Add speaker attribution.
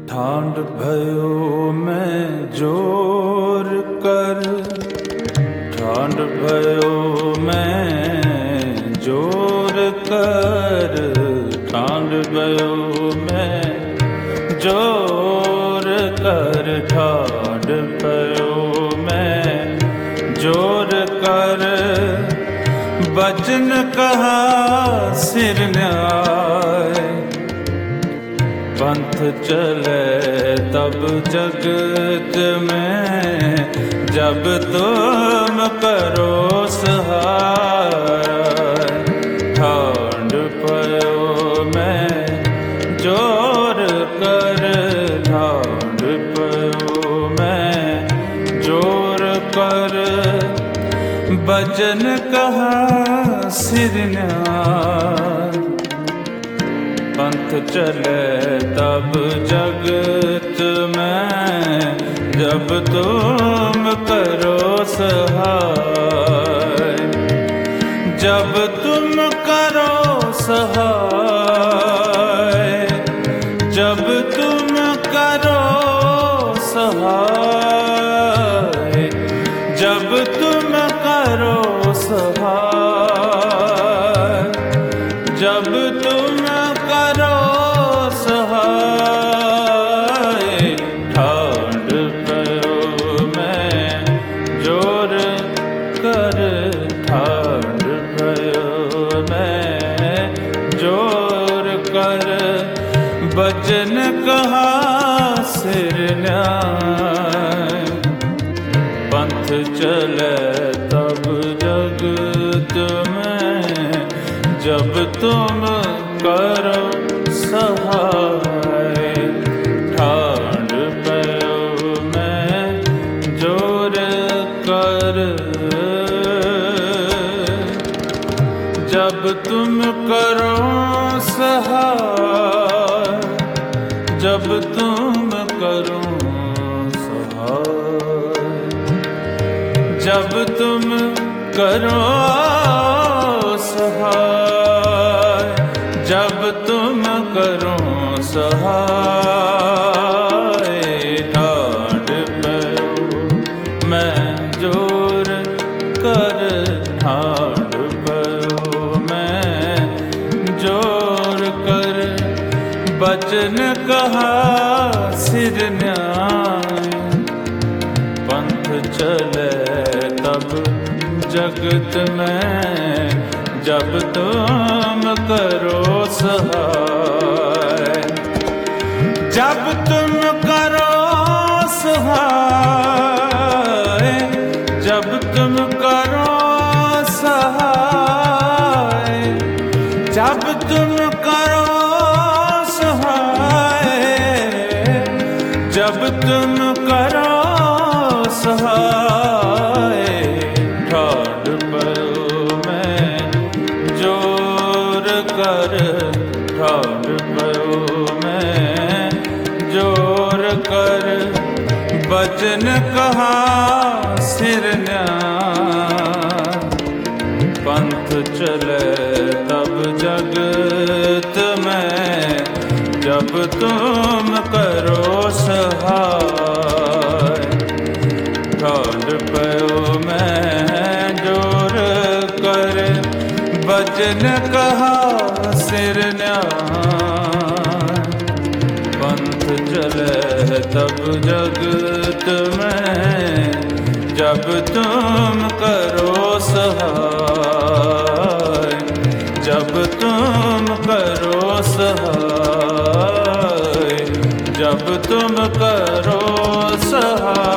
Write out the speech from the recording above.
Speaker 1: ठांड भयो मैं जोर कर, ठांड भयो मैं जोर कर, ठांड भयो मैं जोर कर, ठांड भयो मैं जोर कर। बचन कहा सिर न्याय, पंथ चले तब जगत में, जब तुम करो सहाय। ठांड पयो मैं जोर कर, ठांड पयो मैं जोर कर। बचन कहा सिर न्याय, पंथ चले तब जगत में, जब तुम करो सहाय। जब तुम करो सहाय, जब तुम करो सहाय, जब तुम करो सहाय, जब तुम करो सहाय। ठांड पयो मैं जोर कर, ठांड पयो मैं जोर कर। बचन कहा सिर न्याय, पंथ चले तब जगत में, जब तुम करो सहाय। ठांड पयो मैं जोर कर, जब तुम करो सहाय, जब तुम करो सहाय, जब तुम करो सहाय, जब तुम करो सहाय। ठांड पयो मैं जोर कर, ठांड पयो मैं जोर कर। बचन कहा सिर न्याय, पंथ चले तब जगत में, जब तुम करो सहाय। जब तुम करो सहाय, जब तुम करो सहाय, जब तुम करो सहाय, जब तुम करो सहाय। ठांड पयो मैं जोर कर, ठांड पयो मैं जोर कर। बचन कहा सिर न्याय, पंथ चले तब जगत में, जब तुम करो सहाय। ठांड पयो मैं जोर कर, बचन कहा सिर न्याय, पंथ चले तब जगत में, जब तुम करो सहाय, जब तुम करो सहाय, जब तुम करो सहाय।